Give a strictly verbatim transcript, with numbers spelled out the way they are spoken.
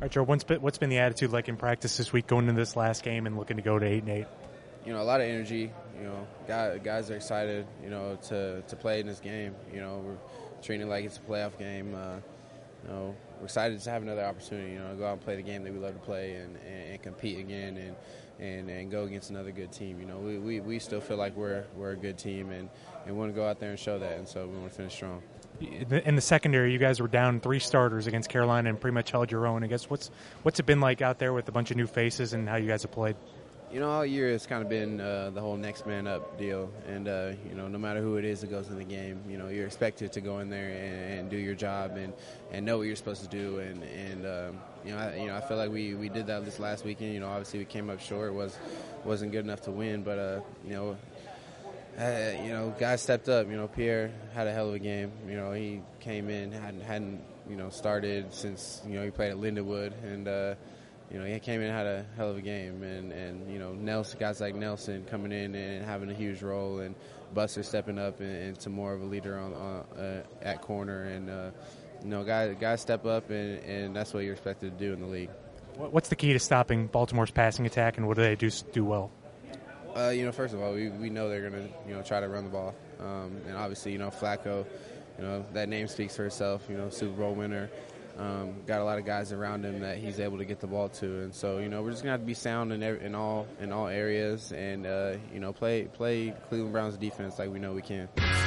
right, Joe, what's been, what's been the attitude like in practice this week going into this last game and looking to go to eight and eight? You know, a lot of energy. You know, guys, guys are excited, you know, to, to play in this game. You know, we're treating it like it's a playoff game. Uh, you know, we're excited to have another opportunity, you know, to go out and play the game that we love to play and, and, and compete again and, and, and go against another good team. You know, we, we, we still feel like we're we're a good team and, and want to go out there and show that, and so we want to finish strong. In the secondary, you guys were down three starters against Carolina and pretty much held your own. I guess what's what's it been like out there with a bunch of new faces and how you guys have played? You know, all year it's kind of been uh, the whole next man up deal. And, uh, you know, no matter who it is that goes in the game, you know, you're expected to go in there and, and do your job and, and know what you're supposed to do. And, and um, you know, I, you know, I feel like we, we did that this last weekend. You know, obviously we came up short. It was, wasn't good enough to win. But, uh, you know, uh, you know, guys stepped up. You know, Pierre had a hell of a game. You know, he came in, hadn't, hadn't you know, started since, you know, he played at Lindenwood. And, uh, You know, he came in and had a hell of a game, and, and you know, Nelson, guys like Nelson coming in and having a huge role, and Buster stepping up into more of a leader on, on uh, at corner, and uh, you know, guys guys step up, and, and that's what you're expected to do in the league. What's the key to stopping Baltimore's passing attack, and what do they do do well? Uh, you know, first of all, we we know they're going to you know try to run the ball, um, and obviously, you know, Flacco, you know, that name speaks for itself. You know, Super Bowl winner. Um, got a lot of guys around him that he's able to get the ball to, and so you know we're just gonna have to be sound in every, in all in all areas, and uh, you know play play Cleveland Browns defense like we know we can.